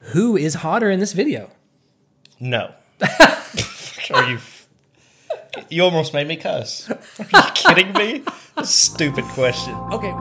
Who is hotter in this video? No. Are you... You almost made me cuss. Are you kidding me? Stupid question. Okay.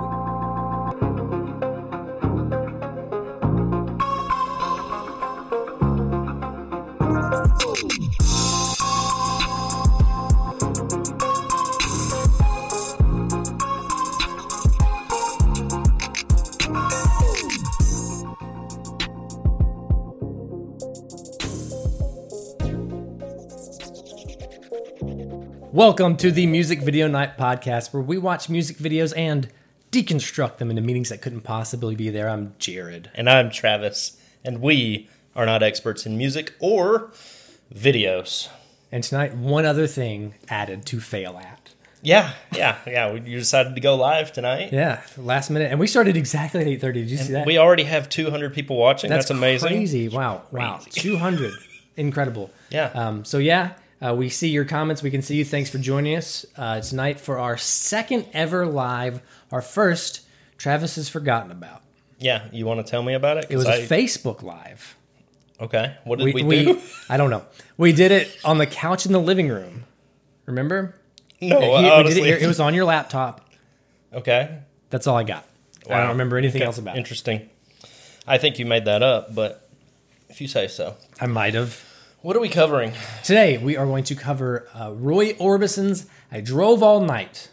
Welcome to the Music Video Night Podcast, where we watch music videos and deconstruct them into meanings that couldn't possibly be there. I'm Jared. And I'm Travis. And we are not experts in music or videos. And tonight, one other thing added to fail at. Yeah. You decided to go live tonight. Yeah, last minute. And we started exactly at 8:30. Did you see that? We already have 200 people watching. That's amazing. Crazy. Wow. 200. Incredible. Yeah. We see your comments. We can see you. Thanks for joining us tonight for our second ever live. Our first, Travis has forgotten about. Yeah, you want to tell me about it? It was a Facebook Live. Okay, what did we do? I don't know. We did it on the couch in the living room. Remember? No, honestly. We did it, it was on your laptop. Okay. That's all I got. Wow. I don't remember anything else about it. Interesting. I think you made that up, but if you say so. I might have. What are we covering? Today, we are going to cover Roy Orbison's I Drove All Night.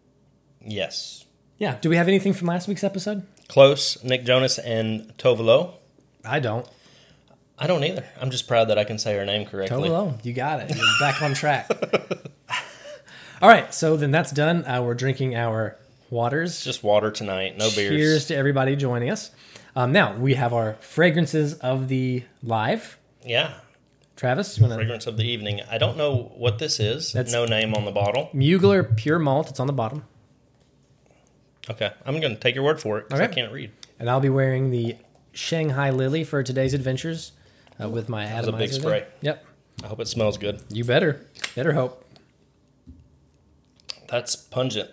Yes. Yeah. Do we have anything from last week's episode? Close. Nick Jonas and Tove Lo. I don't. I don't either. I'm just proud that I can say her name correctly. Tove Lo. You got it. You're back on track. All right. So then that's done. We're drinking our waters. Just water tonight. No beers. Cheers to everybody joining us. Now, we have our fragrances of the live. Yeah. Travis, you want to... Fragrance of the evening. I don't know what this is. That's no name on the bottle. Mugler Pure Malt. It's on the bottom. Okay. I'm going to take your word for it because I can't read. And I'll be wearing the Shanghai Lily for today's adventures with my atomizer. That's a big spray. There. Yep. I hope it smells good. You better. Better hope. That's pungent.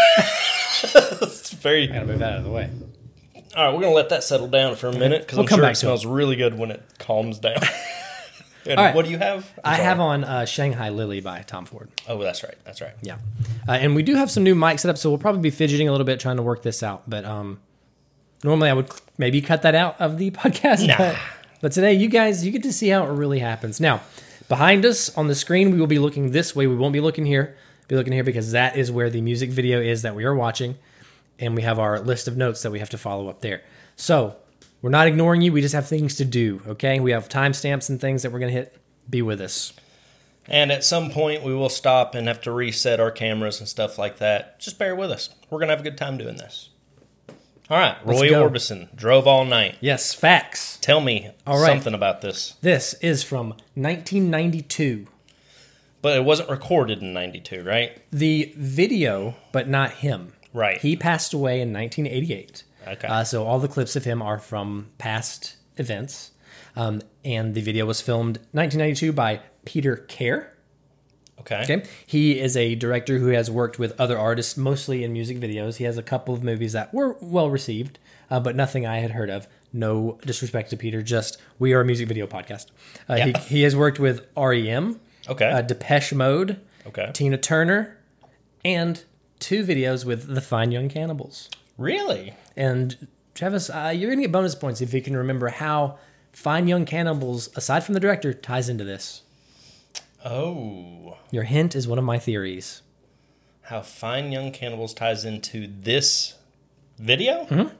It's very... I gotta move that out of the way. All right, we're going to let that settle down for a minute because I'm sure it smells really good when it calms down. And all right. What do you have? I have on Shanghai Lily by Tom Ford. Oh, that's right. Yeah. And we do have some new mic setups, so we'll probably be fidgeting a little bit trying to work this out. But normally I would maybe cut that out of the podcast. Nah. But today, you guys, you get to see how it really happens. Now, behind us on the screen, we will be looking this way. We won't be looking here. Be looking here because that is where the music video is that we are watching. And we have our list of notes that we have to follow up there. So... we're not ignoring you. We just have things to do, okay? We have timestamps and things that we're going to hit. Be with us. And at some point, we will stop and have to reset our cameras and stuff like that. Just bear with us. We're going to have a good time doing this. All right. Roy Orbison, Drove All Night. Yes, facts. Tell me something about this. This is from 1992. But it wasn't recorded in 92, right? The video, but not him. Right. He passed away in 1988. Okay. So all the clips of him are from past events. And the video was filmed 1992 by Peter Kerr. Okay. He is a director who has worked with other artists, mostly in music videos. He has a couple of movies that were well received, but nothing I had heard of. No disrespect to Peter, just we are a music video podcast. He has worked with REM, Depeche Mode, Tina Turner, and 2 videos with the Fine Young Cannibals. Really? And Travis, you're going to get bonus points if you can remember how Fine Young Cannibals, aside from the director, ties into this. Oh. Your hint is one of my theories. How Fine Young Cannibals ties into this video? Mm-hmm.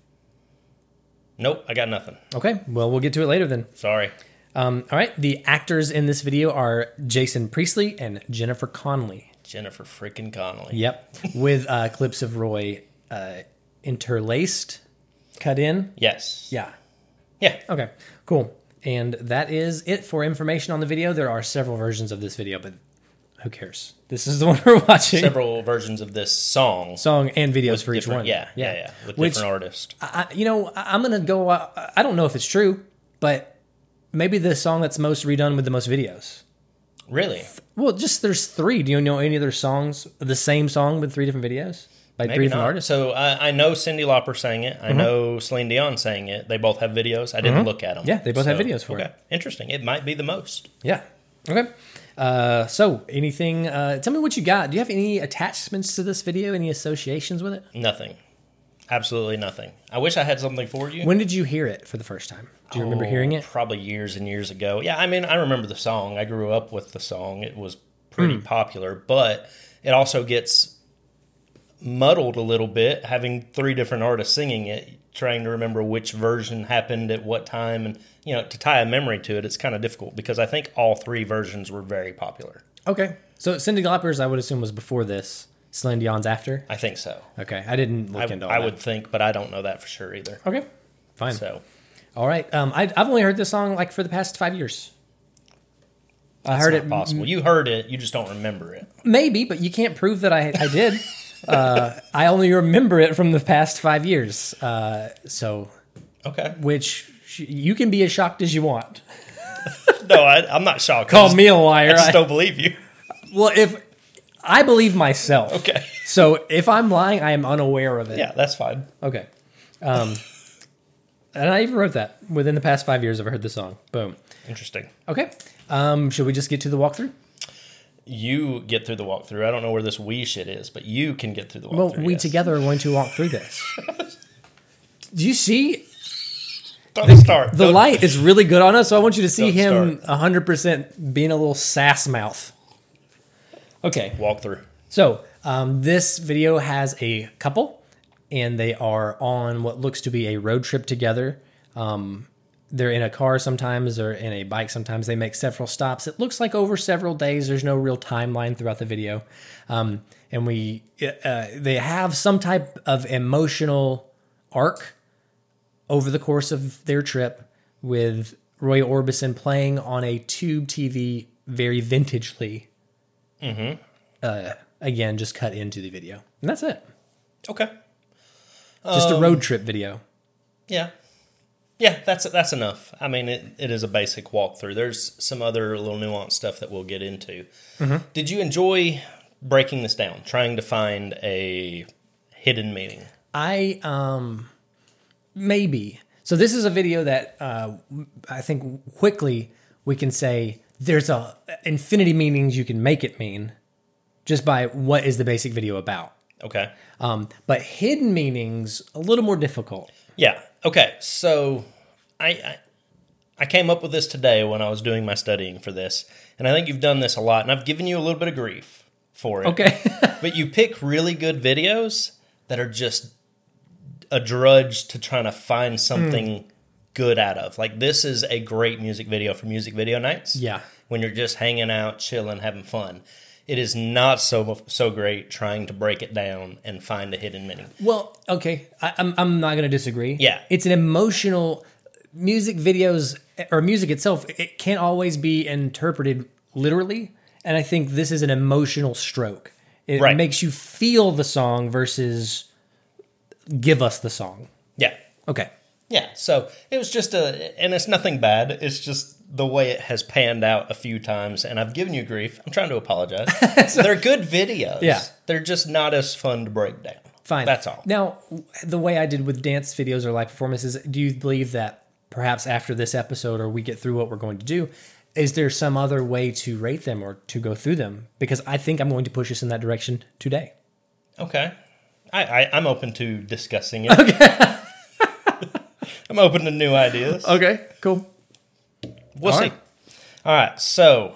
Nope, I got nothing. Okay, well, we'll get to it later then. Sorry. All right, the actors in this video are Jason Priestley and Jennifer Connelly. Jennifer freaking Connelly. Yep, with clips of Roy interlaced, cut in. Yes. Yeah. Okay, cool. And that is it for information on the video. There are several versions of this video, but who cares? This is the one we're watching. Several versions of this song and videos for each one. Yeah. With different artists. I'm going to go, I don't know if it's true, but maybe the song that's most redone with the most videos. Really? Well, just there's 3. Do you know any other songs, the same song with 3 different videos? by Maybe three different not. artists. So I know Cyndi Lauper sang it. I know Celine Dion sang it. They both have videos. I didn't look at them. Yeah, they both have videos for it. Interesting. It might be the most. Yeah. Okay. So anything? Tell me what you got. Do you have any attachments to this video? Any associations with it? Nothing. Absolutely nothing. I wish I had something for you. When did you hear it for the first time? Do you remember hearing it? Probably years and years ago. Yeah, I mean, I remember the song. I grew up with the song. It was pretty popular, but it also gets muddled a little bit, having three different artists singing it, trying to remember which version happened at what time, and to tie a memory to it, it's kind of difficult because I think all three versions were very popular. Okay, so Cyndi Lauper's, I would assume, was before this. Celine Dion's after? I think so. Okay, I didn't look into all I that. would think, but I don't know that for sure either. Okay, fine. So, all right, I've only heard this song like for the past 5 years. I that's heard not it possible. You heard it, you just don't remember it. Maybe, but you can't prove that I did. I only remember it from the past 5 years. Okay. Which you can be as shocked as you want. No, I'm not shocked. Call me a liar. I just don't believe you. Well, if I believe myself. Okay. So if I'm lying, I am unaware of it. Yeah, that's fine. Okay. And I even wrote that. Within the past 5 years, I've heard the song. Boom. Interesting. Okay. Should we just get to the walkthrough? You get through the walkthrough. I don't know where this we shit is, but you can get through the walkthrough. Well, we together are going to walk through this. Do you see? Don't start. The light is really good on us, so I want you to see Don't him 100% being a little sass mouth. Okay. Walkthrough. So this video has a couple, and they are on what looks to be a road trip together. They're in a car sometimes, or in a bike sometimes. They make several stops. It looks like over several days. There's no real timeline throughout the video. And they have some type of emotional arc over the course of their trip, with Roy Orbison playing on a tube TV very vintagely. Again, just cut into the video. And that's it. Okay. Just a road trip video. Yeah. Yeah, that's enough. I mean, it is a basic walkthrough. There's some other little nuanced stuff that we'll get into. Did you enjoy breaking this down, trying to find a hidden meaning? Maybe. So this is a video that I think quickly we can say there's a infinity meanings you can make it mean just by what is the basic video about. Okay. But hidden meanings, a little more difficult. Yeah. Okay. So I came up with this today when I was doing my studying for this, and I think you've done this a lot, and I've given you a little bit of grief for it. Okay. But you pick really good videos that are just a drudge to trying to find something good out of. Like, this is a great music video for music video nights. Yeah. When you're just hanging out, chilling, having fun. It is not so great trying to break it down and find a hidden meaning. Well, okay, I'm not going to disagree. Yeah. It's an emotional... Music videos, or music itself, it can't always be interpreted literally, and I think this is an emotional stroke. It makes you feel the song versus give us the song. Yeah. Okay. Yeah, so it was just and it's nothing bad, it's just the way it has panned out a few times, and I've given you grief. I'm trying to apologize. They're good videos. Yeah. They're just not as fun to break down. Fine. That's all. Now, the way I did with dance videos or live performances, do you believe that perhaps after this episode, or we get through what we're going to do, is there some other way to rate them or to go through them? Because I think I'm going to push us in that direction today. Okay. I'm open to discussing it. Okay. I'm open to new ideas. Okay, cool. We'll see. All right, so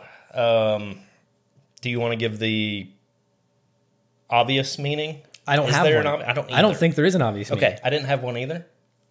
do you want to give the obvious meaning? I don't have one. I don't think there is an obvious meaning. Okay, I didn't have one either.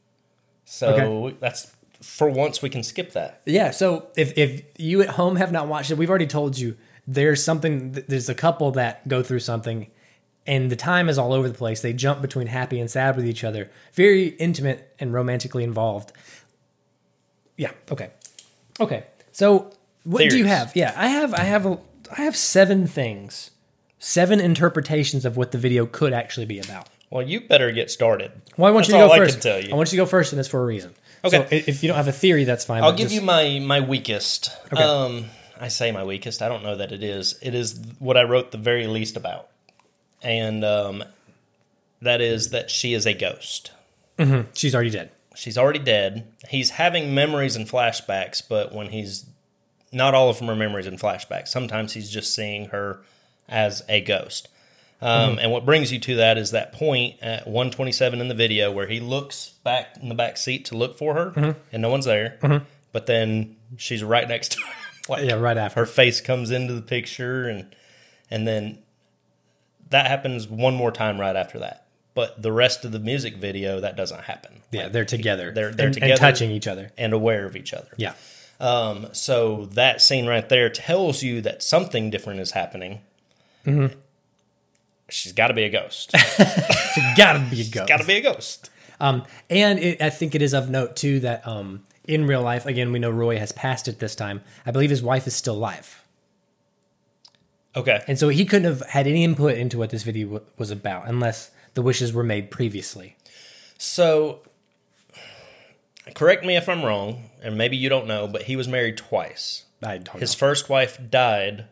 So that's, for once, we can skip that. Yeah, so if you at home have not watched it, we've already told you there's a couple that go through something, and the time is all over the place. They jump between happy and sad with each other. Very intimate and romantically involved. Yeah, okay. Okay, so what do you have? Yeah, I have 7 things. 7 interpretations of what the video could actually be about. Well, you better get started. Well, I want you to go first. I can tell you. I want you to go first, and it's for a reason. Okay. So if you don't have a theory, that's fine. I'll give you my weakest. Okay. I say my weakest. I don't know that it is. It is what I wrote the very least about. And That is that she is a ghost. Mm-hmm. She's already dead. She's already dead. He's having memories and flashbacks, but when he's... Not all of them are memories and flashbacks. Sometimes he's just seeing her as a ghost. And what brings you to that is that point at 1:27 in the video where he looks back in the back seat to look for her, and no one's there. But then she's right next to him. Like, yeah, right after. Her face comes into the picture, and then that happens one more time right after that. But the rest of the music video, that doesn't happen. Yeah, they're together. They're and together. And touching each other. And aware of each other. Yeah. So that scene right there tells you that something different is happening. She's got to be a ghost. She's got to be a ghost. Got to be a ghost. I think it is of note, too, that in real life, again, we know Roy has passed it this time. I believe his wife is still alive. Okay. And so he couldn't have had any input into what this video was about unless the wishes were made previously. So, correct me if I'm wrong, and maybe you don't know, but he was married twice. I don't know. His first wife died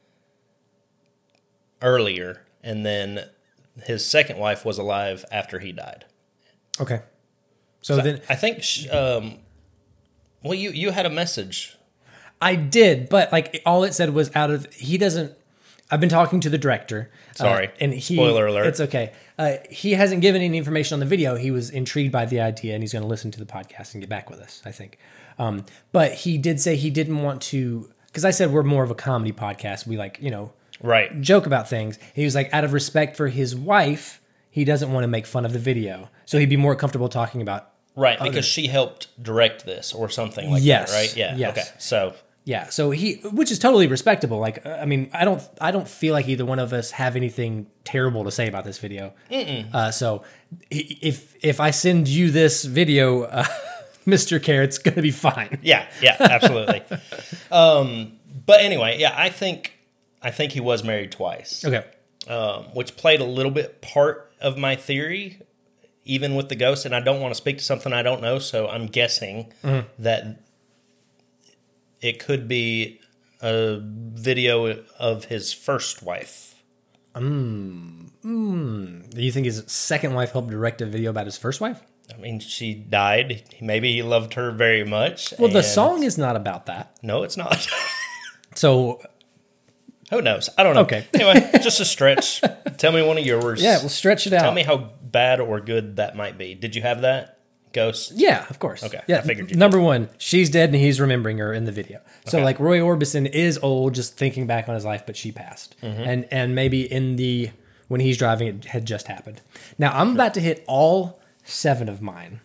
earlier, and then his second wife was alive after he died. Okay. So then... I think... well, you had a message. I did, but like all it said was out of... He doesn't... I've been talking to the director. Sorry. And he... Spoiler alert. It's okay. He hasn't given any information on the video. He was intrigued by the idea, and he's going to listen to the podcast and get back with us, I think. But he did say he didn't want to... Because I said we're more of a comedy podcast. We like, Right. joke about things. He was like, out of respect for his wife, he doesn't want to make fun of the video. So he'd be more comfortable talking about... Right, because she helped direct this or something like Yes. that, right? Yeah. Yes. Okay. So... Yeah, so which is totally respectable. Like, I mean, I don't feel like either one of us have anything terrible to say about this video. So if I send you this video, Mr. Care, it's gonna be fine. Yeah, absolutely. But anyway, yeah, I think he was married twice. Okay. Which played a little bit part of my theory, even with the ghost. And I don't want to speak to something I don't know, so I'm guessing that it could be a video of his first wife. Do you think his second wife helped direct a video about his first wife? I mean, she died. Maybe he loved her very much. Well, the song is not about that. No, it's not. So... Who knows? I don't know. Okay. Anyway, just a stretch. Tell me one of yours. Yeah, we'll stretch it out. Tell me how bad or good that might be. Did you have that? Ghost? Yeah, of course. Okay, Yeah, I figured you Number one, she's dead and he's remembering her in the video. So Okay. like Roy Orbison is old, just thinking back on his life, but she passed. And maybe when he's driving, it had just happened. Now I'm about to hit all 7 of mine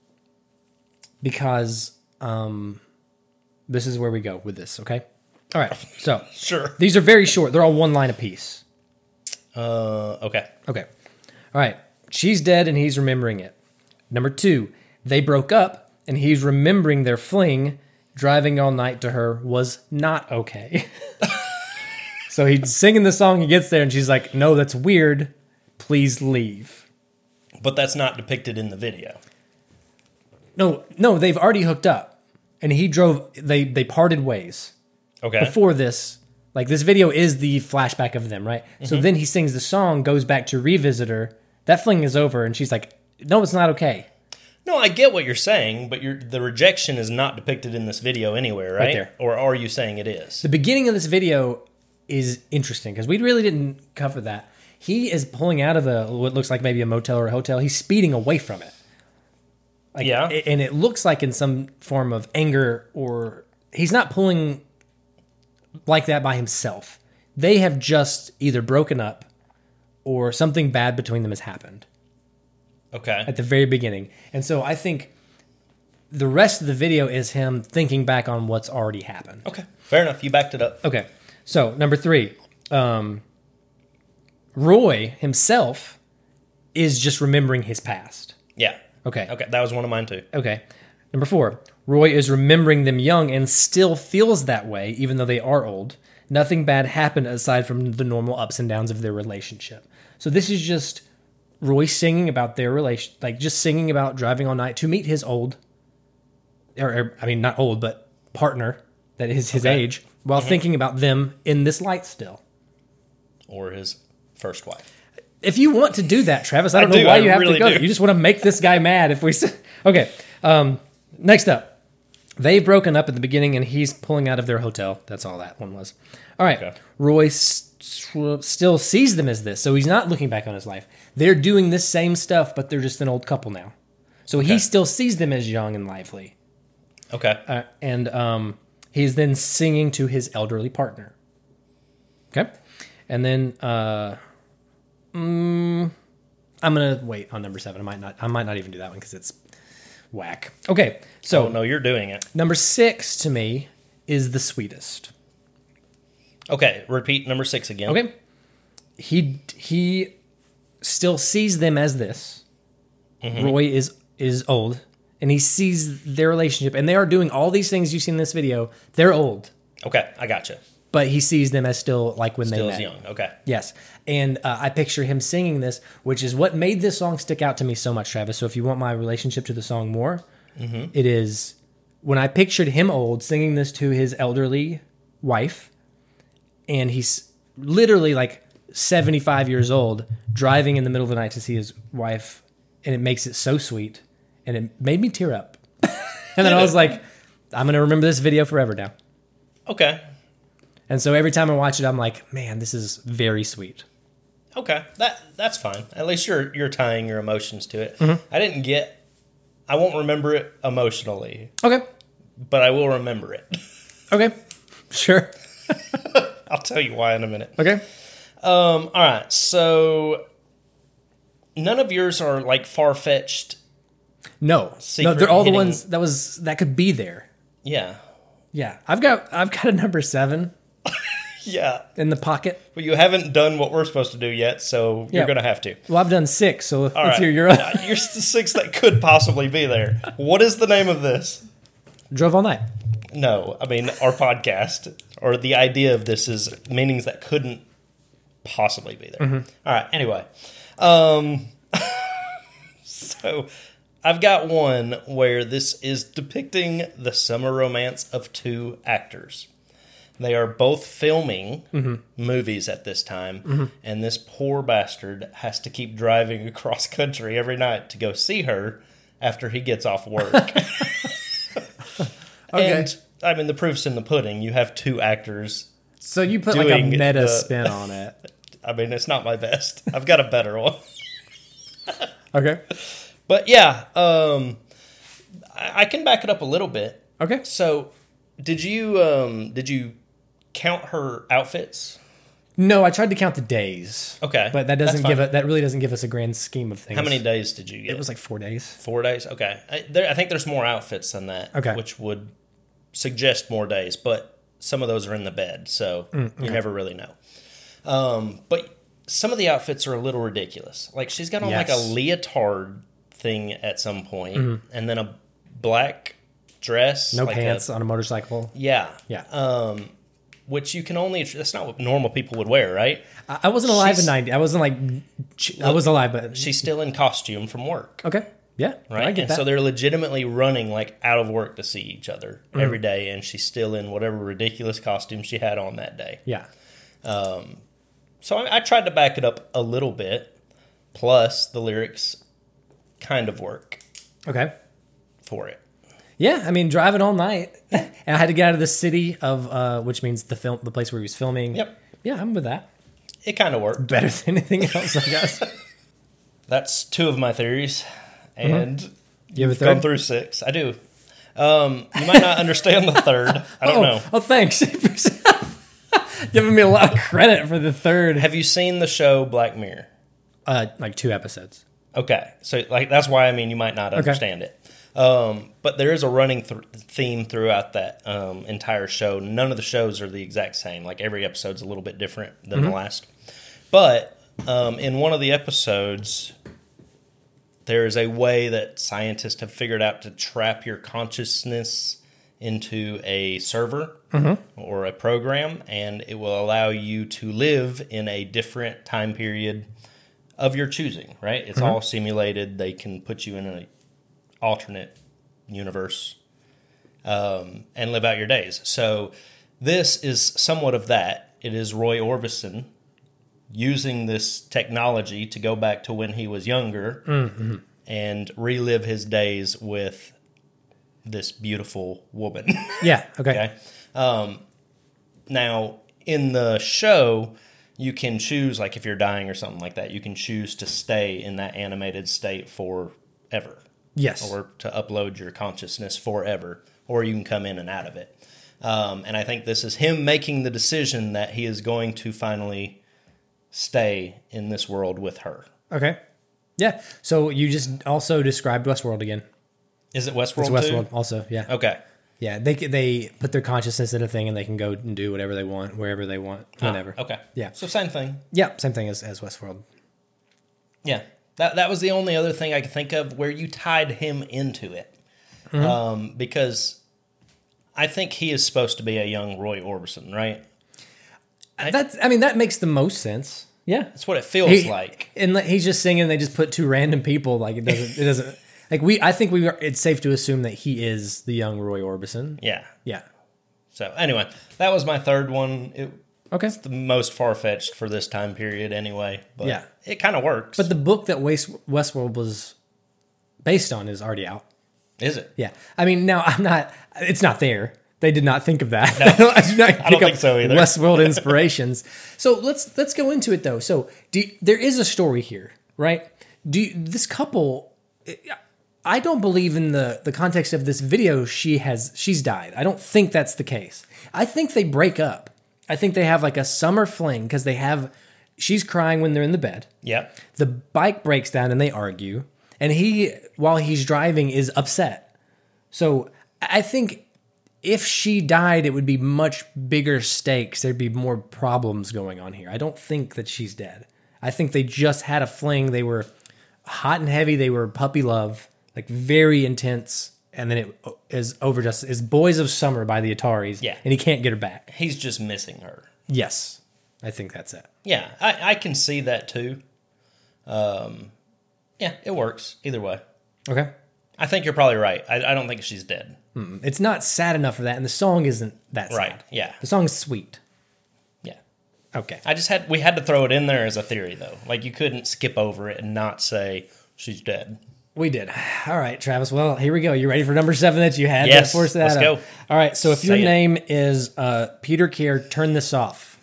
because this is where we go with this, okay? All right, so Sure. these are very short. They're all one line apiece. Okay. Okay. All right. She's dead and he's remembering it. Number 2, they broke up and he's remembering their fling. Driving all night to her was not okay. So he's singing the song. He gets there and she's like, no, that's weird. Please leave. But that's not depicted in the video. No, they've already hooked up. And he drove, they parted ways. Okay. Before this, like this video is the flashback of them, right? So then he sings the song, goes back to revisit her. That fling is over and she's like, no, it's not okay. No, I get what you're saying, but the rejection is not depicted in this video anywhere, right? there. Or are you saying it is? The beginning of this video is interesting because we really didn't cover that. He is pulling out of what looks like maybe a motel or a hotel. He's speeding away from it. Like, Yeah. And it looks like in some form of anger, or he's not pulling like that by himself. They have just either broken up or something bad between them has happened Okay. at the very beginning. And so I think the rest of the video is him thinking back on what's already happened. Okay. Fair enough. You backed it up. Okay. So, number 3, Roy himself is just remembering his past. Yeah. Okay. Okay. That was one of mine too. Okay. Number 4, Roy is remembering them young and still feels that way, even though they are old. Nothing bad happened aside from the normal ups and downs of their relationship. So this is just Roy singing about their relation, like just singing about driving all night to meet his old, or I mean, not old, but partner that is his age, while thinking about them in this light still. Or his first wife. If you want to do that, Travis, I don't know why you have to go there. You just want to make this guy mad if we... Okay, next up. They've broken up at the beginning, and he's pulling out of their hotel. That's all that one was. All right. Okay. Roy still sees them as this, so he's not looking back on his life. They're doing this same stuff, but they're just an old couple now. So he still sees them as young and lively. Okay. And he's then singing to his elderly partner. Okay. And then I'm going to wait on number 7. I might not even do that one because it's whack. Okay. So no, you're doing it. Number 6 to me is the sweetest. Okay. Repeat number 6 again. Okay. He still sees them as this. Mm-hmm. Roy is old, and he sees their relationship, and they are doing all these things you see in this video. They're old. Okay, I gotcha. But he sees them as still like when still they met. Still as young, okay. Yes, and I picture him singing this, which is what made this song stick out to me so much, Travis. So if you want my relationship to the song more, it is when I pictured him old singing this to his elderly wife, and he's literally like 75 years old, driving in the middle of the night to see his wife, and it makes it so sweet, and it made me tear up. And then I was like, I'm going to remember this video forever now. Okay. And so every time I watch it, I'm like, man, this is very sweet. Okay, that's fine. At least you're tying your emotions to it. I won't remember it emotionally. Okay. But I will remember it. Okay. Sure. I'll tell you why in a minute. Okay. All right, so none of yours are like far-fetched. No, they're all the ones that could be there. Yeah. Yeah. I've got a number 7. Yeah. In the pocket. But you haven't done what we're supposed to do yet, so you're going to have to. Well, I've done 6, so let's hear your other. Here's the 6 that could possibly be there. What is the name of this? Drove All Night. No, I mean our podcast, or the idea of this is meanings that couldn't possibly be there. Mm-hmm. All right, anyway. So I've got one where this is depicting the summer romance of 2 actors. They are both filming movies at this time, and this poor bastard has to keep driving across country every night to go see her after he gets off work. Okay. And, I mean, the proof's in the pudding. You have 2 actors. So you put like a meta spin on it. I mean, it's not my best. I've got a better one. Okay. But yeah, I can back it up a little bit. Okay. So, did you count her outfits? No, I tried to count the days. Okay, but that really doesn't give us a grand scheme of things. How many days did you get? It was like 4 days. 4 days. Okay, I think there's more outfits than that. Okay, which would suggest more days, but some of those are in the bed, so you never really know. But some of the outfits are a little ridiculous. Like she's got on like a leotard thing at some point, and then a black dress, no pants on a motorcycle. Yeah. Which you can only, that's not what normal people would wear, right? I wasn't alive in 90. I wasn't like, I was alive, but she's still in costume from work. Okay. Yeah. Right. I get that. So they're legitimately running like out of work to see each other every day. And she's still in whatever ridiculous costume she had on that day. Yeah. So I tried to back it up a little bit. Plus the lyrics kind of work. Okay. For it. Yeah, I mean, driving all night, and I had to get out of the city of, which means the place where he was filming. Yep. Yeah, I'm with that. It kind of worked better than anything else, I guess. That's 2 of my theories, and you have a third? Gone through 6. I do. You might not understand the third. I don't know. Oh, thanks. Giving me a lot of credit for the third. Have you seen the show Black Mirror? Like 2 episodes. Okay, so like that's why I mean you might not understand it. But there is a running theme throughout that entire show. None of the shows are the exact same. Like every episode's a little bit different than the last. But in one of the episodes, there is a way that scientists have figured out to trap your consciousness into a server or a program, and it will allow you to live in a different time period of your choosing, right? It's all simulated. They can put you in an alternate universe and live out your days. So this is somewhat of that. It is Roy Orbison using this technology to go back to when he was younger and relive his days with this beautiful woman. Yeah. Okay. Now, in the show, you can choose, like if you're dying or something like that, you can choose to stay in that animated state forever. Yes. Or to upload your consciousness forever, or you can come in and out of it. And I think this is him making the decision that he is going to finally stay in this world with her. Okay. Yeah. So you just also described Westworld again. Is it Westworld? It's Westworld also. Yeah. Okay. Yeah. They put their consciousness in a thing and they can go and do whatever they want, wherever they want, whenever. Okay. Yeah. So same thing. Yeah. Same thing as Westworld. Yeah. That was the only other thing I could think of where you tied him into it. Because I think he is supposed to be a young Roy Orbison, right? That makes the most sense. Yeah. That's what it feels like. And he's just singing, they just put two random people, like it doesn't it's safe to assume that he is the young Roy Orbison. Yeah. Yeah. So anyway, that was my third one. Okay. It's the most far-fetched for this time period anyway. But yeah. It kind of works. But the book that Westworld was based on is already out. Is it? Yeah. I mean, now it's not there. They did not think of that. No, I don't think so either. Westworld inspirations. So let's go into it though. So there is a story here, right? This couple, I don't believe in the context of this video she's died. I don't think that's the case. I think they break up. I think they have like a summer fling because she's crying when they're in the bed. Yeah. The bike breaks down and they argue. And he, while he's driving, is upset. So I think if she died, it would be much bigger stakes. There'd be more problems going on here. I don't think that she's dead. I think they just had a fling. They were hot and heavy. They were puppy love, like very intense. And then it is over is Boys of Summer by the Ataris. Yeah. And he can't get her back. He's just missing her. Yes. I think that's it. Yeah, I can see that too. Yeah, it works either way. Okay. I think you're probably right. I don't think she's dead. It's not sad enough for that, and the song isn't that sad. Right, yeah. The song's sweet. Yeah. Okay. We had to throw it in there as a theory, though. Like, you couldn't skip over it and not say she's dead. We did. All right, Travis. Well, here we go. You ready for number 7 that you had? Yes, to force that let's up? go. All right, so if your name is Peter Keir, turn this off.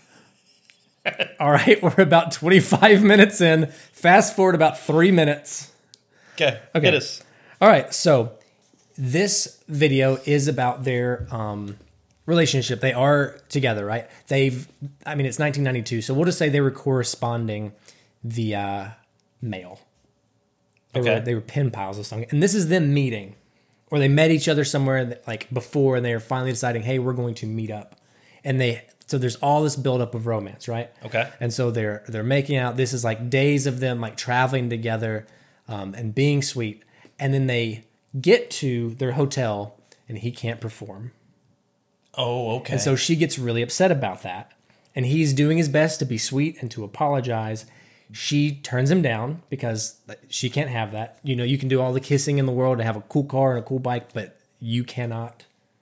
All right, we're about 25 minutes in. Fast forward about 3 minutes. Okay, hit us. All right, so this video is about their relationship. They are together, right? It's 1992, so we'll just say they were corresponding via mail. They were pen pals or something. And this is them meeting. Or they met each other somewhere like before, and they were finally deciding, hey, we're going to meet up. And so there's all this buildup of romance, right? Okay. And so they're making out. This is like days of them like traveling together and being sweet. And then they get to their hotel, and he can't perform. Oh, okay. And so she gets really upset about that. And he's doing his best to be sweet and to apologize. She turns him down because she can't have that. You know, you can do all the kissing in the world and have a cool car and a cool bike, but you can't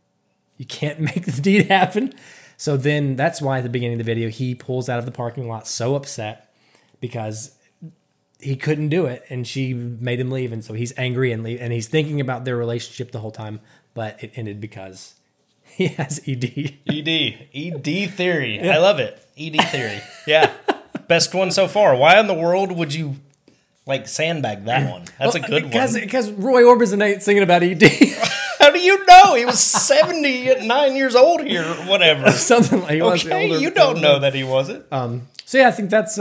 make the deed happen. So then that's why at the beginning of the video, he pulls out of the parking lot so upset because he couldn't do it and she made him leave. And so he's angry and he's thinking about their relationship the whole time, but it ended because he has ED. ED theory. Yeah. I love it. ED theory. Yeah. Best one so far. Why in the world would you sandbag that one? That's a good one. Because Roy Orbison ain't singing about ED. How do you know? He was 79 years old here, or whatever. Something like that. Okay, you don't know that he wasn't. So yeah, I think that's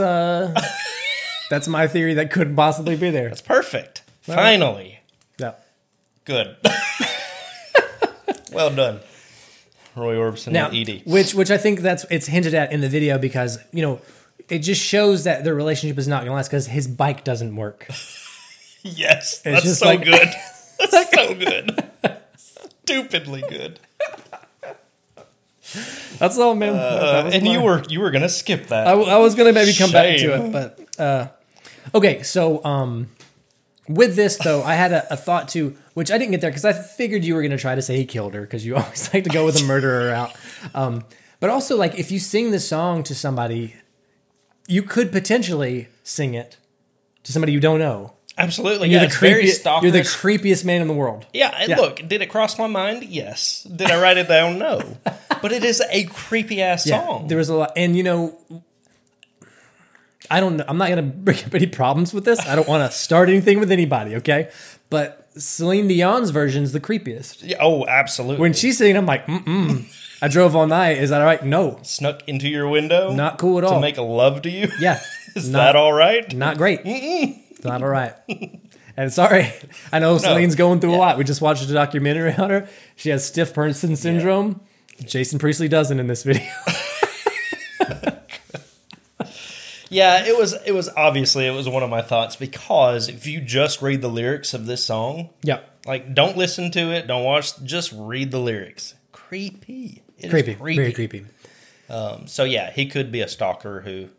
my theory that could possibly be there. That's perfect. Finally. Yeah. Good. Well done. Roy Orbison and ED. Which I think it's hinted at in the video because, you know, it just shows that their relationship is not going to last because his bike doesn't work. Yes, that's just so good. That's so good. Stupidly good. That's all, man. And you were gonna skip that. I was gonna maybe come back to it, but okay. So with this though, I had a thought too, which I didn't get there because I figured you were gonna try to say he killed her because you always like to go with a murderer out. But also, like, if you sing the song to somebody, you could potentially sing it to somebody you don't know. Absolutely, yeah. It's very stalkerish. You're the creepiest man in the world. Yeah, look, did it cross my mind? Yes. Did I write it down? No. But it is a creepy-ass song. There was a lot. And, I don't know. I'm not going to bring up any problems with this. I don't want to start anything with anybody, okay? But Celine Dion's version is the creepiest. Yeah, oh, absolutely. When she's singing, I'm like, I drove all night. Is that all right? No. Snuck into your window? Not cool at all. To make love to you? Yeah. Is that all right? Not great. It's not all right. And sorry, I know Celine's going through a lot. We just watched a documentary on her. She has stiff person syndrome. Yeah. Jason Priestley doesn't in this video. Yeah, it was obviously one of my thoughts, because if you just read the lyrics of this song, like, don't listen to it, don't watch, just read the lyrics. Creepy. Creepy. Very creepy. So yeah, he could be a stalker who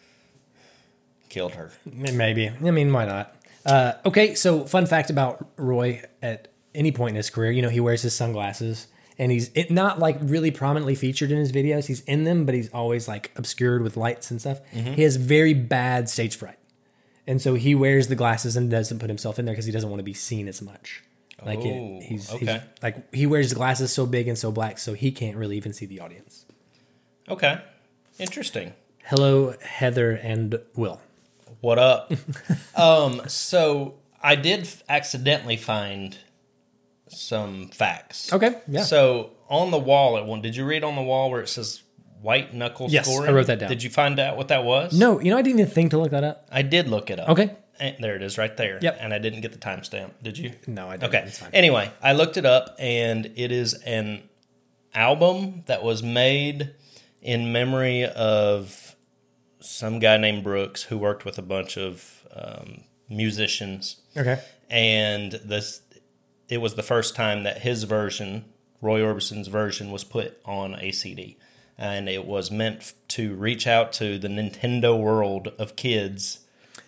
killed her. Maybe. I mean, why not? Okay, so fun fact about Roy: at any point in his career, he wears his sunglasses, and he's not like really prominently featured in his videos. He's in them, but he's always like obscured with lights and stuff. Mm-hmm. He has very bad stage fright, and so he wears the glasses and doesn't put himself in there because he doesn't want to be seen as much. Like he's like, he wears the glasses so big and so black, so he can't really even see the audience. Okay, interesting. Hello, Heather and Will. What up? So I did accidentally find some facts. Okay, yeah. So on the wall at one, did you read on the wall where it says white knuckle scoring? Yes, I wrote that down. Did you find out what that was? No, I didn't even think to look that up. I did look it up. Okay. And there it is right there. Yep. And I didn't get the timestamp. Did you? No, I didn't. Okay. It's fine. Anyway, I looked it up, and it is an album that was made in memory of some guy named Brooks who worked with a bunch of musicians. Okay. And it was the first time that his version, Roy Orbison's version, was put on a CD. And it was meant to reach out to the Nintendo world of kids.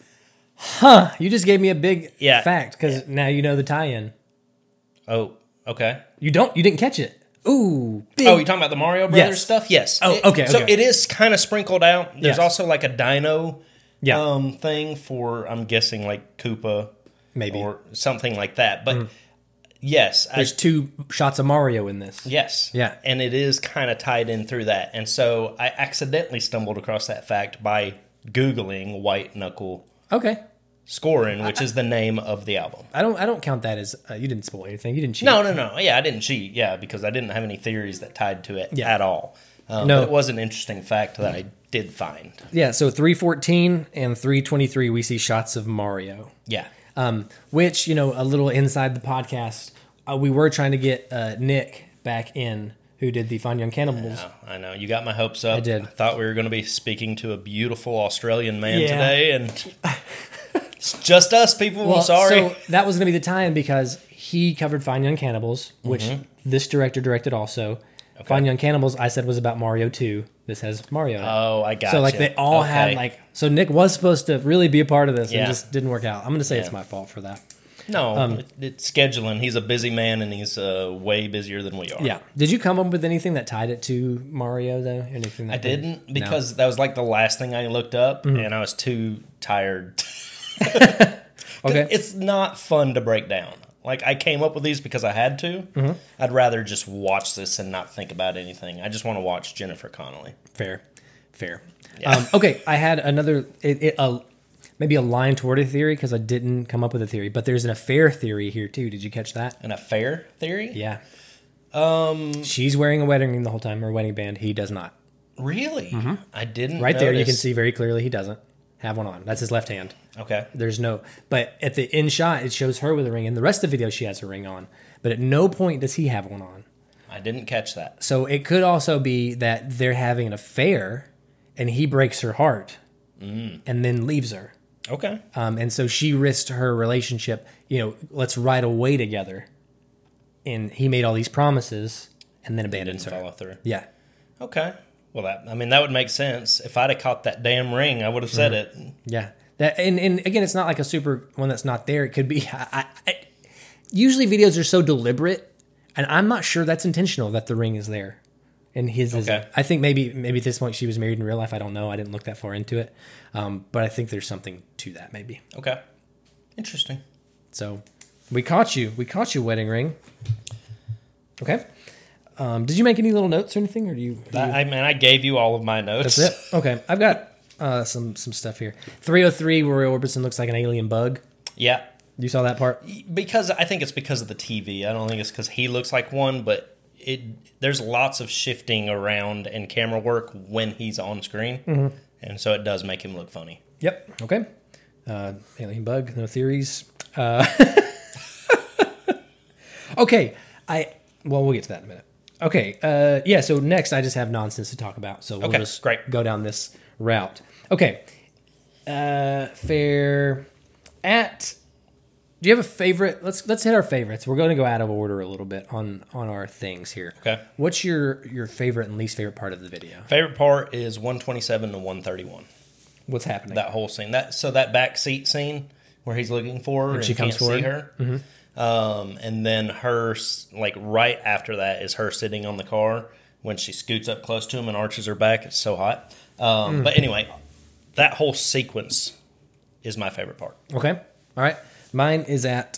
Huh. You just gave me a big fact, because now you know the tie-in. Oh, okay. You didn't catch it. Ooh. Big. Oh, you talking about the Mario Brothers stuff? Yes. Oh, okay. So it is kind of sprinkled out. There's also like a dino Yeah. Thing for, I'm guessing, like Koopa. Maybe. Or something like that. But yes. There's 2 shots of Mario in this. Yes. Yeah. And it is kind of tied in through that. And so I accidentally stumbled across that fact by Googling White Knuckle Scoring, which is the name of the album. I don't count that as you didn't spoil anything. You didn't cheat. No. Yeah, I didn't cheat. Yeah, because I didn't have any theories that tied to it at all. No, but it was an interesting fact that I did find. Yeah, so 3:14 and 3:23 we see shots of Mario. Yeah. Which, a little inside the podcast, we were trying to get Nick back in, who did the Fine Young Cannibals. I know. You got my hopes up. I did. I thought we were going to be speaking to a beautiful Australian man today, and it's just us, people. Well, I'm sorry. So that was going to be the tie-in because he covered Fine Young Cannibals, which this director directed also. Okay. Fine Young Cannibals, I said, was about Mario 2. This has Mario in it. Oh, I got So, they all had, so Nick was supposed to really be a part of this and just didn't work out. I'm going to say it's my fault for that. No, it's scheduling. He's a busy man, and he's way busier than we are. Yeah. Did you come up with anything that tied it to Mario, though? Anything that I didn't, because that was like the last thing I looked up, and I was too tired. Okay. It's not fun to break down. Like, I came up with these because I had to. Mm-hmm. I'd rather just watch this and not think about anything. I just want to watch Jennifer Connelly. Fair. Yeah. Okay, I had another, maybe a line toward a theory because I didn't come up with a theory, but there's an affair theory here too. Did you catch that? An affair theory? Yeah. She's wearing a wedding ring the whole time, or wedding band. He does not. Really? Mm-hmm. I didn't Right notice. there, you can see very clearly he doesn't have one on. That's his left hand. Okay. There's no, but at the end shot, it shows her with a ring. In the rest of the video, she has a ring on, but at no point does he have one on. I didn't catch that. So it could also be that they're having an affair, and he breaks her heart, and then leaves her. Okay. And so she risked her relationship. Let's ride away together. And he made all these promises, and then abandons her. Follow through. Yeah. Okay. Well, that would make sense. If I'd have caught that damn ring, I would have said it. Yeah. That and again, it's not like a super one that's not there. It could be. Usually, videos are so deliberate, and I'm not sure that's intentional that the ring is there. and his is. Okay. I think maybe at this point she was married in real life. I don't know. I didn't look that far into it, but I think there's something to that maybe. Okay. Interesting. So we caught you. We caught you, wedding ring. Okay. Did you make any little notes or anything, or do you? I gave you all of my notes. That's it. Okay, I've got some stuff here. 303, Roy Orbison looks like an alien bug. Yeah. You saw that part? Because I think it's because of the TV. I don't think it's because he looks like one, but there's lots of shifting around and camera work when he's on screen, and so it does make him look funny. Yep. Okay. Alien bug. No theories. Okay. We'll get to that in a minute. Okay. Yeah. So next, I just have nonsense to talk about. So we'll just go down this route. Okay. Fair at. Do you have a favorite? Let's hit our favorites. We're going to go out of order a little bit on our things here. Okay. What's your favorite and least favorite part of the video? Favorite part is 127 to 131. What's happening? That whole scene. That back seat scene where he's looking for her and she comes can't forward. see her. And then her, like right after that is her sitting on the car when she scoots up close to him and arches her back. It's so hot. But anyway, that whole sequence is my favorite part. Okay. All right. Mine is at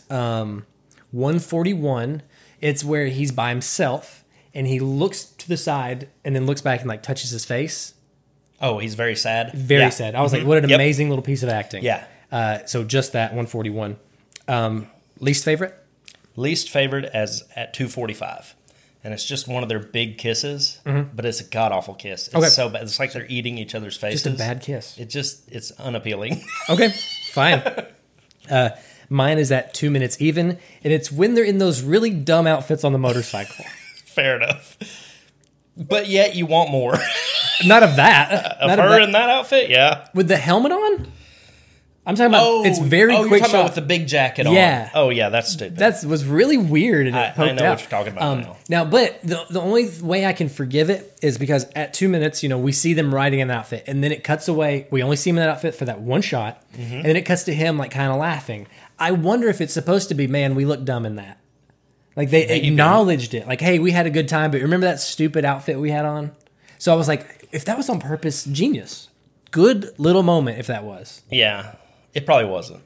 141. It's where he's by himself and he looks to the side and then looks back and like touches his face. Oh, he's very sad. Very sad. I was like, what an amazing little piece of acting. Yeah. So just that 141. Least favorite? Least favorite at 245. And it's just one of their big kisses, but it's a god awful kiss. It's so bad. It's like they're eating each other's faces. Just a bad kiss. It's unappealing. Okay, fine. Mine is at 2 minutes even, and it's when they're in those really dumb outfits on the motorcycle. Fair enough. But yet you want more. Not of that. Of her in that outfit? Yeah. With the helmet on? I'm talking about it's very quick you're talking shot. about with the big jacket on. Yeah. Oh, yeah, that's stupid. That was really weird. And I know what you're talking about now. But the only way I can forgive it is because at 2 minutes, we see them riding in an outfit, and then it cuts away. We only see him in that outfit for that one shot, and then it cuts to him like kind of laughing. I wonder if it's supposed to be, man, we look dumb in that. Like they acknowledged it. Like, hey, we had a good time, but remember that stupid outfit we had on? So I was like, if that was on purpose, genius. Good little moment if that was. Yeah. It probably wasn't.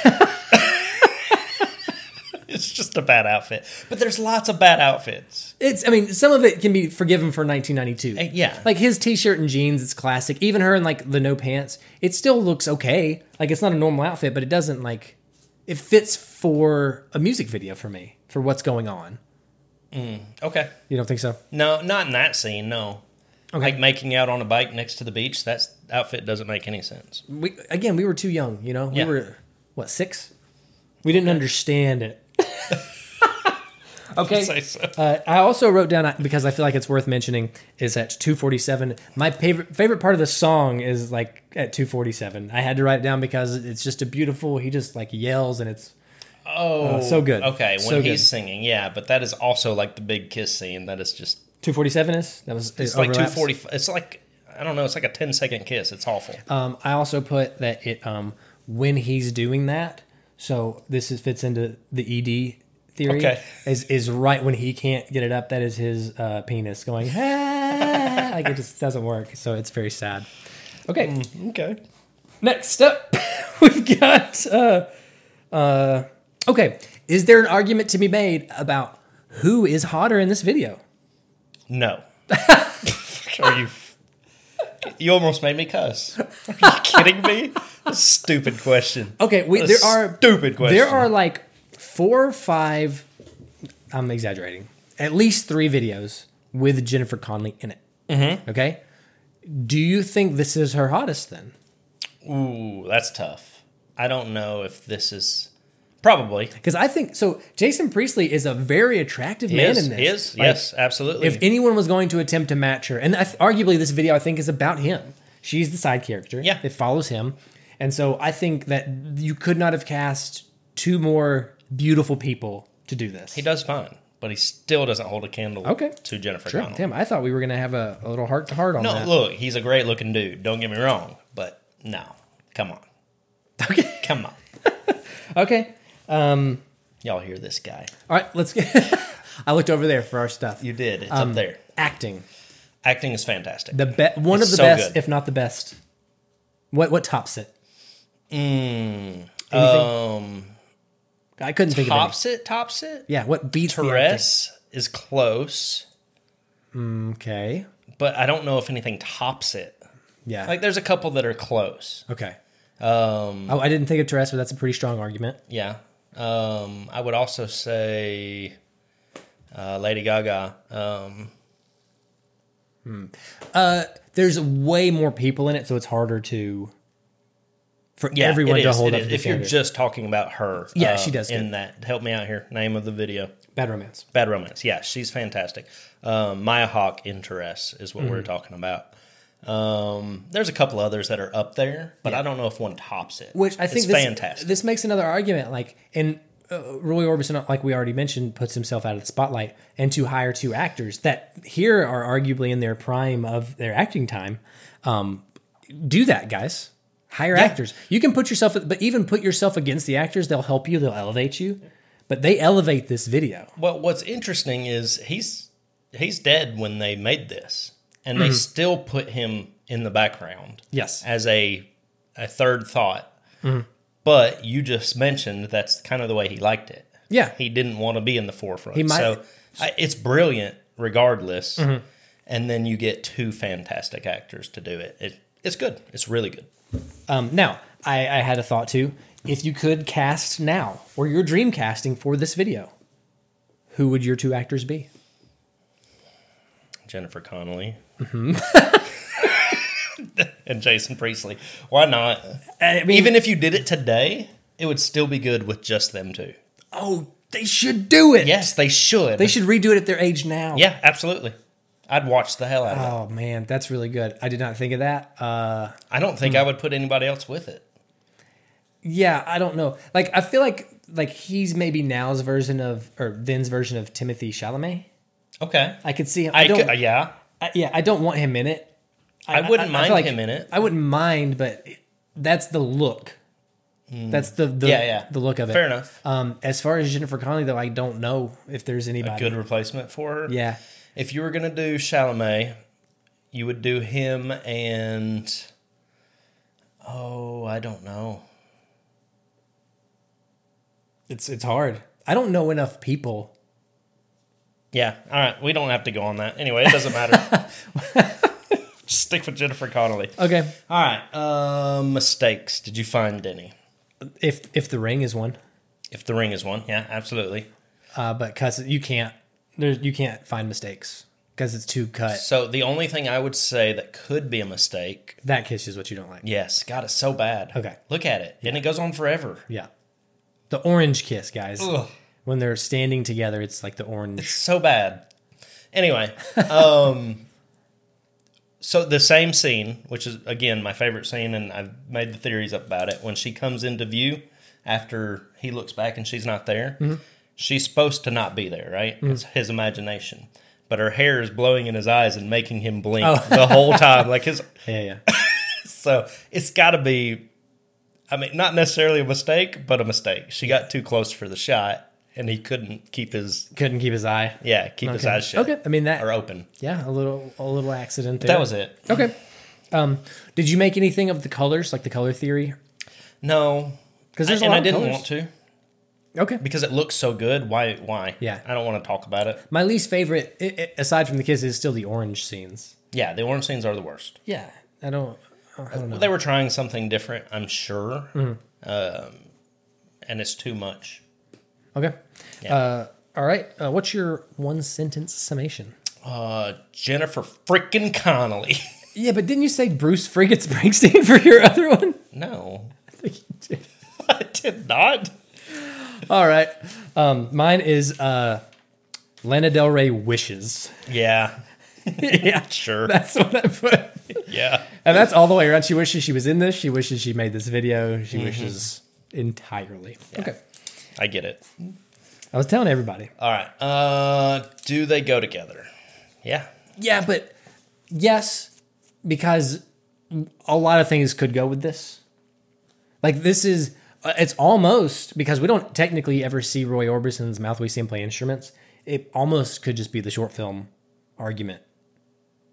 It's just a bad outfit. But there's lots of bad outfits. Some of it can be forgiven for 1992. Yeah. Like his t-shirt and jeans, it's classic. Even her in like the no pants, it still looks okay. Like it's not a normal outfit, but it doesn't it fits for a music video for me, for what's going on. Okay. You don't think so? No, not in that scene, no. Okay. Like making out on a bike next to the beach, that outfit doesn't make any sense. We were too young, Yeah. We were, 6? We didn't understand it. Okay. Say so. I also wrote down, because I feel like it's worth mentioning, is at 247. My favorite part of the song is like at 247. I had to write it down because it's just a beautiful, he just like yells and it's so good. Okay, when so he's singing, yeah, but that is also like the big kiss scene. That is just 247 is? That was it's like 240. It's like, I don't know, it's like a 10-second kiss. It's awful. I also put that it when he's doing that, so this fits into the ED theory. Okay. Is right when he can't get it up. That is his penis going like it just doesn't work. So it's very sad. Okay. Okay. Next up, we've got. Okay, is there an argument to be made about who is hotter in this video? No. Are you? You almost made me cuss. Are you kidding me? Stupid question. Okay, stupid question. There are like 4 or 5. I'm exaggerating. At least 3 videos with Jennifer Connelly in it. Mm-hmm. Okay. Do you think this is her hottest then? Ooh, that's tough. I don't know if this is. Probably. Because I think so. Jason Priestley is a very attractive man in this. He is. Yes, absolutely. If anyone was going to attempt to match her, and arguably this video I think is about him. She's the side character. Yeah. It follows him. And so I think that you could not have cast 2 more beautiful people to do this. He does fine, but he still doesn't hold a candle to Jennifer Connelly. Damn, I thought we were going to have a little heart-to-heart on that. No, look, he's a great-looking dude. Don't get me wrong, but no. Come on. Okay. Come on. Okay. Y'all hear this guy. All right, let's get... I looked over there for our stuff. You did. It's up there. Acting. Acting is fantastic. One of the so best, good. if not the best. What tops it? Anything? I couldn't think of Tops it? any. Yeah, what beats Therese is close, the acting? Okay. but I don't know if anything tops it. Yeah. Like, there's a couple that are close. Okay. I didn't think of Therese, but that's a pretty strong argument. Yeah. I would also say Lady Gaga. There's way more people in it, so it's harder for Yeah, everyone it to is, hold it up is. the If you're standard. just talking about her. Yeah, she does In good. that. Help me out here. Name of the video. Bad Romance. Bad Romance. Yeah, she's fantastic. Maya Hawke in Therese is what we're talking about. There's a couple others that are up there, but I don't know if one tops it. Which I think it's fantastic. This makes another argument. Like, and Roy Orbison, like we already mentioned, puts himself out of the spotlight, and to hire two actors that here are arguably in their prime of their acting time. Do that, guys. Hire actors. You can put yourself, but even put yourself against the actors. They'll help you. They'll elevate you. But they elevate this video. Well, what's interesting is he's dead when they made this, and they still put him in the background. Yes. As a third thought. But you just mentioned that's kind of the way he liked it. Yeah. He didn't want to be in the forefront. He might- So it's brilliant regardless. And then you get two fantastic actors to do it. It's good. It's really good. Now, I had a thought too. If you could cast now, or you're dream casting for this video, who would your two actors be? Jennifer Connelly. And Jason Priestley. Why not? I mean, Even if you did it today, it would still be good with just them two. oh, they should do it. Yes, they should. They should redo it at their age now. Yeah, absolutely. I'd watch the hell out of it. Oh man, that's really good. I did not think of that. I don't think I would put anybody else with it. Yeah, I don't know. Like, I feel like he's maybe now's version of, or then's version of Timothy Chalamet. Okay. I could see him. Yeah. I don't want him in it. I wouldn't mind feel like him in it. I wouldn't mind, but that's the look. That's the the look of it. Fair enough. As far as Jennifer Connelly, though, I don't know if there's anybody. Good replacement for her. Yeah. If you were going to do Chalamet, you would do him and... Oh, I don't know. It's hard. I don't know enough people. Yeah, all right. We don't have to go on that. Anyway, it doesn't matter. Just stick with Jennifer Connelly. Okay. All right. Mistakes. Did you find any? If the ring is one, If the ring is one, yeah, absolutely. but because you can't find mistakes because it's too cut. So the only thing I would say that could be a mistake... That kiss is what you don't like. Yes. God, it's so bad. Okay. Look at it. And it goes on forever. Yeah. The orange kiss, guys. Ugh. When they're standing together, it's like the orange. So bad. Anyway, so the same scene, which is, again, my favorite scene, and I've made the theories up about it, when she comes into view after he looks back and she's not there, she's supposed to not be there, right? It's his imagination. But her hair is blowing in his eyes and making him blink the whole time. Like his. Yeah. So it's got to be, I mean, not necessarily a mistake, but a mistake. She got too close for the shot, and he couldn't keep his eye. Yeah, keep his eyes shut. Okay, I mean that or open. Yeah, a little accident there. That was it. Okay. Did you make anything of the colors, like the color theory? No, Because there's and a lot I of didn't colors. want to Okay. because it looks so good. Why? Yeah. I don't want to talk about it. My least favorite, aside from the kiss, is still the orange scenes. Yeah, the orange scenes are the worst. Yeah, I don't know. They were trying something different, I'm sure, and it's too much. Okay. Yeah. All right. What's your one sentence summation? Jennifer freaking Connelly. Yeah, but didn't you say Bruce Friggett Springsteen for your other one? No, I think you did. I did not. All right. Mine is Lana Del Rey Wishes. Yeah, Yeah, sure. that's what I put. Yeah, And that's all the way around. She wishes she was in this. She wishes she made this video. She wishes entirely. Yeah. Okay. I get it. I was telling everybody. All right. Do they go together? Yeah. Yeah, but yes, because a lot of things could go with this. Like this is, it's almost, because we don't technically ever see Roy Orbison's mouth. We see him play instruments. It almost could just be the short film argument.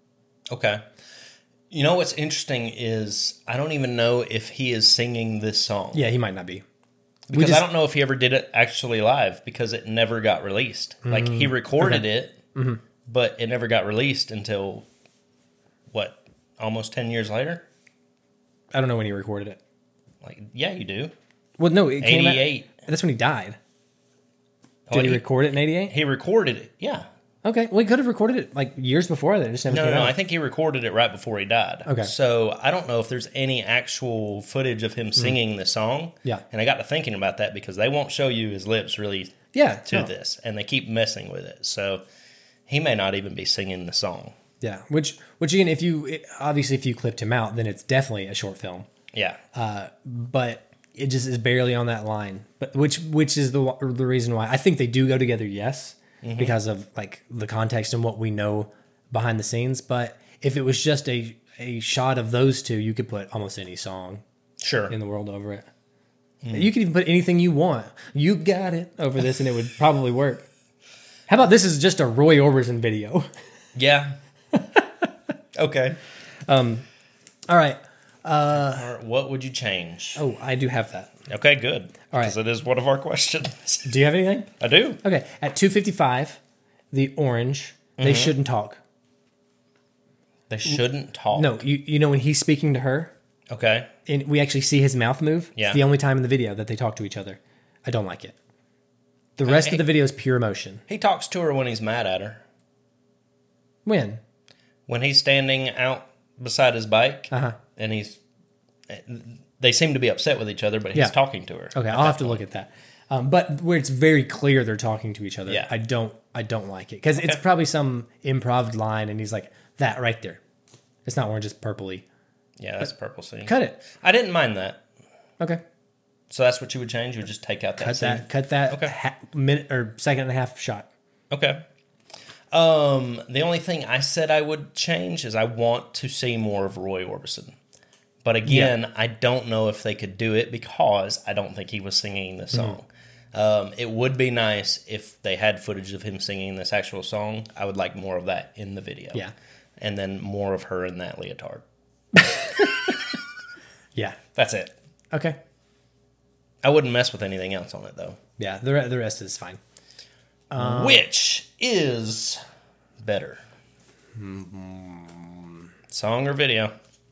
Okay. You know what's interesting is I don't even know if he is singing this song. Yeah, he might not be. Because I don't know if he ever did it actually live because it never got released. Like, he recorded it, but it never got released until, what, almost 10 years later? I don't know when he recorded it. Like, yeah, you do. Well, no, it came out. 88. That's when he died. Oh, Did he record it in 88? He recorded it, yeah. Okay, well, he could have recorded it like years before that. It just never came No, out. I think he recorded it right before he died. Okay. So I don't know if there's any actual footage of him singing the song. Yeah. And I got to thinking about that because they won't show you his lips really to this, and they keep messing with it. So he may not even be singing the song. Yeah, which again, if you clipped him out, then it's definitely a short film. Yeah. But it just is barely on that line. But which is the reason why I think they do go together. Yes. Because of like the context and what we know behind the scenes. But if it was just a shot of those two, you could put almost any song in the world over it. You could even put anything you want. You got it over this and it would probably work. How about this is just a Roy Orbison video? Yeah. Okay. All right. What would you change? Oh, I do have that. Okay, good. All right. Because it is one of our questions. Do you have anything? I do. Okay. At 2:55, the orange, they shouldn't talk. They shouldn't talk. No, you know when he's speaking to her, Okay. and we actually see his mouth move. Yeah. It's the only time in the video that they talk to each other. I don't like it. The rest of the video is pure emotion. He talks to her when he's mad at her. When? When he's standing out beside his bike, and they seem to be upset with each other, but he's talking to her. Okay, I'll have to look at that. But where it's very clear they're talking to each other, Yeah. I don't like it because it's probably some improv line, and he's like that right there. It's not orange, it's purpley. Yeah, that's purple scene. Cut it. I didn't mind that. Okay. So that's what you would change? You would just take out that scene? Cut that. Okay. Minute or second and a half shot. Okay. The only thing I said I would change is I want to see more of Roy Orbison. But again, I don't know if they could do it because I don't think he was singing the song. It would be nice if they had footage of him singing this actual song. I would like more of that in the video. Yeah. And then more of her in that leotard. Yeah. That's it. Okay. I wouldn't mess with anything else on it, though. Yeah, the rest is fine. Which is better? Song or video?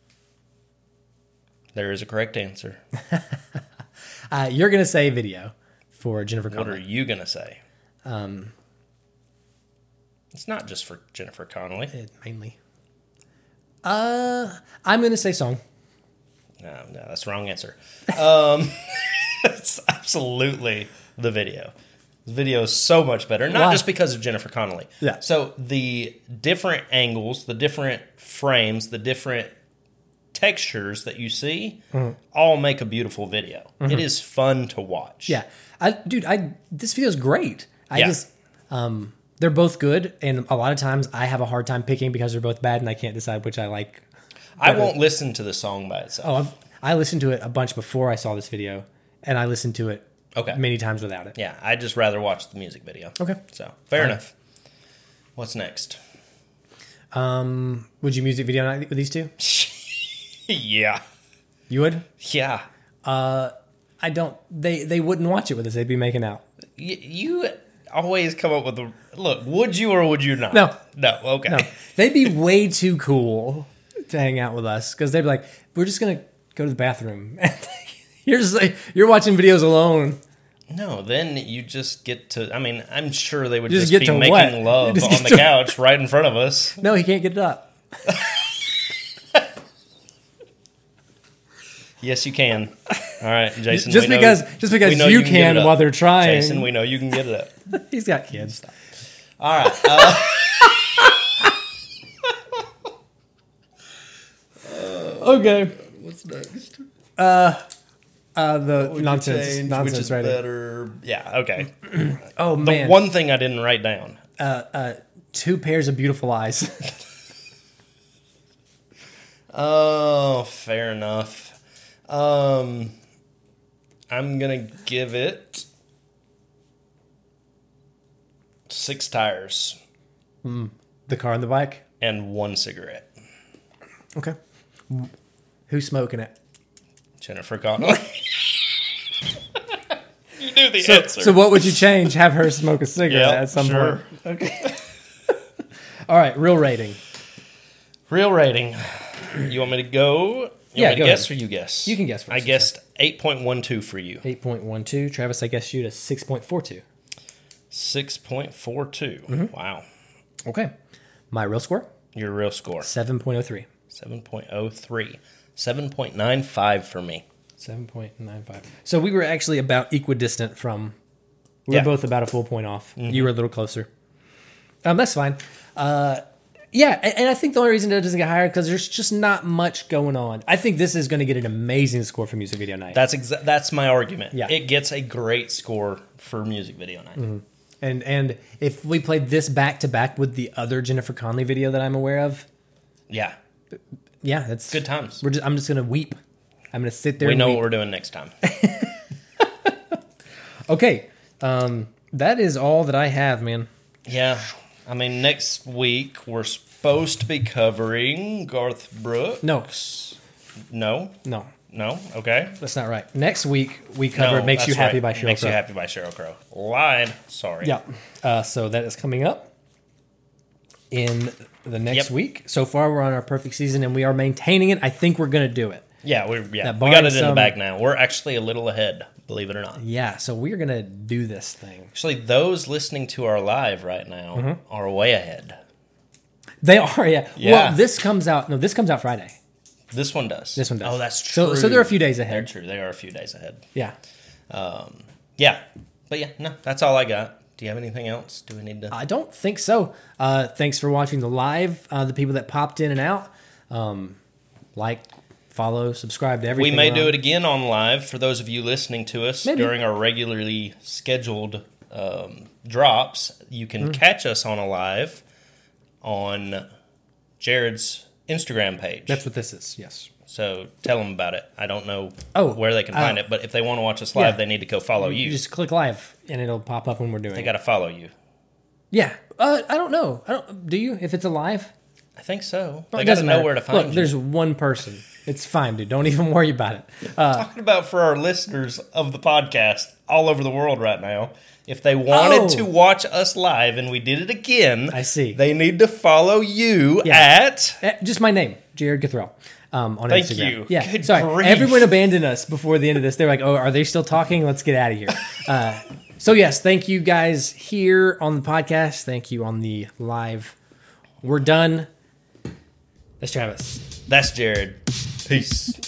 There is a correct answer. You're going to say video for Jennifer Connelly. What are you going to say? It's not just for Jennifer Connelly. Mainly. I'm going to say song. No, that's the wrong answer. It's absolutely the video. The video is so much better. Not just because of Jennifer Connelly. Yeah. So the different angles, the different frames, the different textures that you see all make a beautiful video. It is fun to watch. Yeah. This video is great. They're both good. And a lot of times I have a hard time picking because they're both bad and I can't decide which I like. I won't listen to the song by itself. I listened to it a bunch before I saw this video, and I listened to it many times without it. Yeah, I'd just rather watch the music video. Okay. So, fair enough. What's next? Would you music video night with these two? Yeah. You would? Yeah. I don't. They wouldn't watch it with us. They'd be making out. You always come up with the... Look, would you or would you not? No. No, okay. No. They'd be way too cool to hang out with us because they'd be like, we're just going to go to the bathroom. You're just like, you're watching videos alone. No, then you just get to... I mean, I'm sure they would just be making what? love on the couch right in front of us. No, he can't get it up. Yes, you can. All right, Jason. Just because you can while they're trying. Jason, we know you can get it up. He's got kids. All right. Okay. What's next? The nonsense right better. Yeah, okay. Oh, man. The one thing I didn't write down. 2 pairs of beautiful eyes. Oh, fair enough. I'm going to give it 6 tires. The car and the bike? And 1 cigarette. Okay. Who's smoking it? Jennifer Connelly. You knew the answer. So what would you change? Have her smoke a cigarette at some sure. point? Okay. All right, real rating. Real rating. You want me to go? You want me to guess or you guess? You can guess first. I guessed 8.12 for you. 8.12. Travis, I guess you to 6.42. 6.42. Wow. Okay. My real score? Your real score. 7.03. 7.03. 7.95 for me. 7.95. So we were actually about equidistant from... We were both about a full point off. You were a little closer. That's fine. Yeah, and I think the only reason it doesn't get higher because there's just not much going on. I think this is going to get an amazing score for music video night. That's my argument. Yeah. It gets a great score for music video night. And if we played this back to back with the other Jennifer Connelly video that I'm aware of, yeah, that's good times. I'm just going to weep. I'm going to sit there. We and know weep. what we're doing next time. Okay, that is all that I have, man. Yeah. I mean, next week we're supposed to be covering Garth Brooks. No. Okay. That's not right. Next week we cover Makes You Happy by Sheryl Crow. Makes You Happy by Sheryl Crow. Lied. Sorry. Yeah. So that is coming up in the next week. So far we're on our perfect season and we are maintaining it. I think we're going to do it. Yeah, we got it in the bag now. We're actually a little ahead, believe it or not. Yeah, so we're going to do this thing. Actually, those listening to our live right now are way ahead. They are, yeah. Well, this comes out Friday. This one does. Oh, that's true. So they're a few days ahead. They're true. They are a few days ahead. Yeah. Yeah. But yeah, no, that's all I got. Do you have anything else? Do we need to? I don't think so. Thanks for watching the live. The people that popped in and out. Follow, subscribe to everything. We may do it again on live for those of you listening to us during our regularly scheduled drops. You can catch us on a live on Jared's Instagram page. That's what this is, yes. So tell them about it. I don't know where they can find it, but if they want to watch us live, they need to go follow you. You just click live, and it'll pop up when we're doing it. They got to follow you. Yeah. I don't know. Do you? If it's a live? I think so. Well, they got to know where to find you. Look, there's one person. It's fine, dude. Don't even worry about it. Talking about for our listeners of the podcast all over the world right now, if they wanted to watch us live and we did it again, I see. They need to follow you at... Just my name, Jared Guthrell, on Instagram. Thank you. Yeah, Good sorry. grief. Everyone abandoned us before the end of this. They're like, oh, are they still talking? Let's get out of here. So, yes, thank you guys here on the podcast. Thank you on the live. We're done. That's Travis. That's Jared. Peace.